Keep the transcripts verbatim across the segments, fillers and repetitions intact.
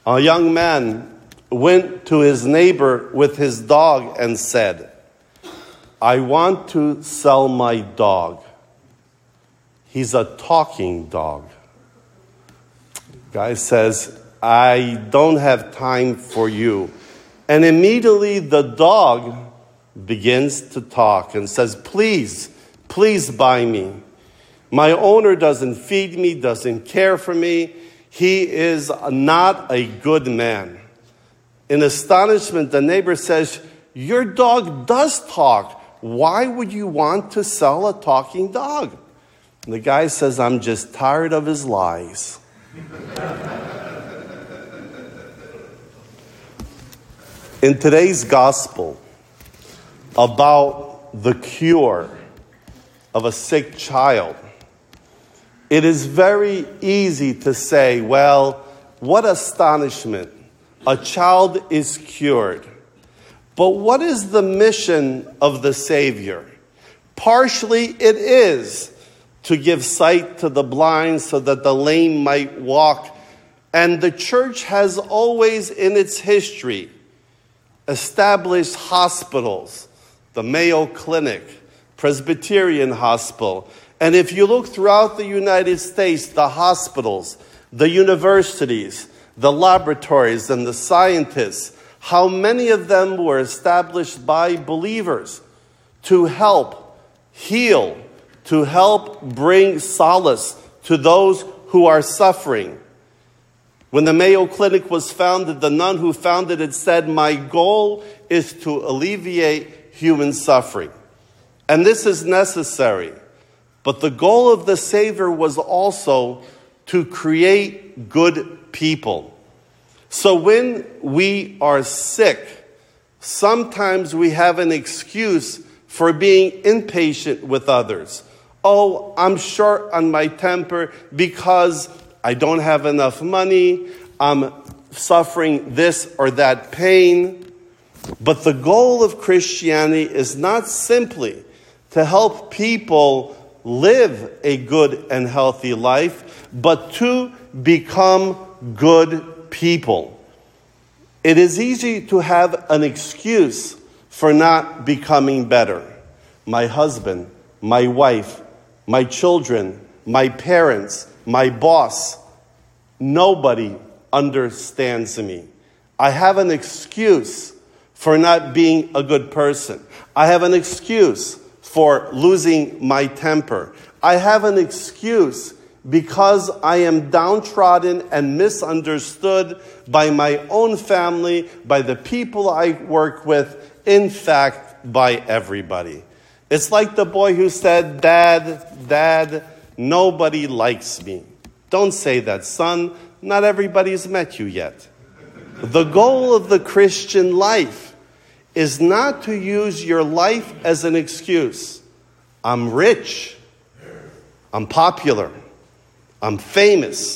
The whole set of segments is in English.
A young man went to his neighbor with his dog and said, "I want to sell my dog. He's a talking dog." Guy says, "I don't have time for you." And immediately the dog begins to talk and says, "Please, please buy me. My owner doesn't feed me, doesn't care for me. He is not a good man." In astonishment, the neighbor says, "Your dog does talk. Why would you want to sell a talking dog?" And the guy says, "I'm just tired of his lies." In today's gospel about the cure of a sick child, it is very easy to say, well, what astonishment. A child is cured. But what is the mission of the Savior? Partially it is to give sight to the blind so that the lame might walk. And the church has always in its history established hospitals, the Mayo Clinic, Presbyterian Hospital. And if you look throughout the United States, the hospitals, the universities, the laboratories, and the scientists, how many of them were established by believers to help heal, to help bring solace to those who are suffering. When the Mayo Clinic was founded, the nun who founded it said, "My goal is to alleviate human suffering." And this is necessary. But the goal of the Savior was also to create good people. So when we are sick, sometimes we have an excuse for being impatient with others. Oh, I'm short on my temper because I don't have enough money. I'm suffering this or that pain. But the goal of Christianity is not simply to help people live a good and healthy life, but to become good people. It is easy to have an excuse for not becoming better. My husband, my wife, my children, my parents, my boss, nobody understands me. I have an excuse for not being a good person. I have an excuse for losing my temper. I have an excuse because I am downtrodden and misunderstood by my own family, by the people I work with, in fact, by everybody. It's like the boy who said, "Dad, Dad, nobody likes me." Don't say that, son. Not everybody's met you yet. The goal of the Christian life is not to use your life as an excuse. I'm rich. I'm popular. I'm famous.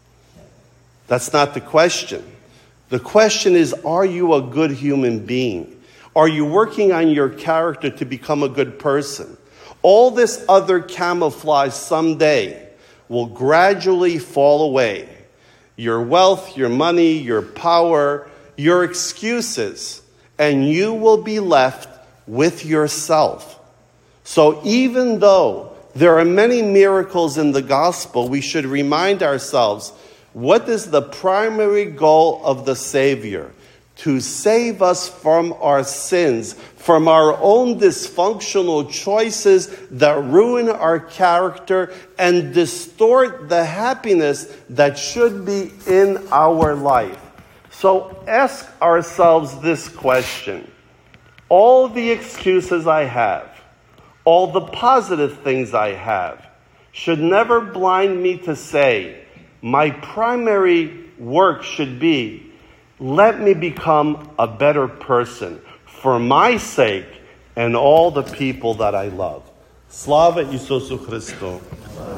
That's not the question. The question is, are you a good human being? Are you working on your character to become a good person? All this other camouflage someday will gradually fall away. Your wealth, your money, your power, your excuses, and you will be left with yourself. So even though there are many miracles in the gospel, we should remind ourselves, what is the primary goal of the Savior? To save us from our sins, from our own dysfunctional choices that ruin our character and distort the happiness that should be in our life. So ask ourselves this question. All the excuses I have, all the positive things I have, should never blind me to say, my primary work should be, let me become a better person for my sake and all the people that I love. Slava Isusu Christu.